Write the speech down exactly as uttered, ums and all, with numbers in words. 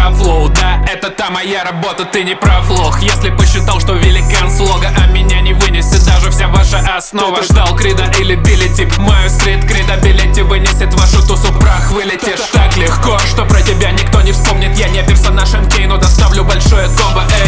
на флоу. Да, это та моя работа, ты не прав, лох. Если посчитал, что великан слога, а меня не вынесет даже вся ваша основа. Ждал крида или били тип, мою стрит кредабилити вынесет вашу тусу прах. Вылетишь так легко, что про тебя никто не вспомнит. Я не персонаж эн кей, но доставлю большое комбо, эй.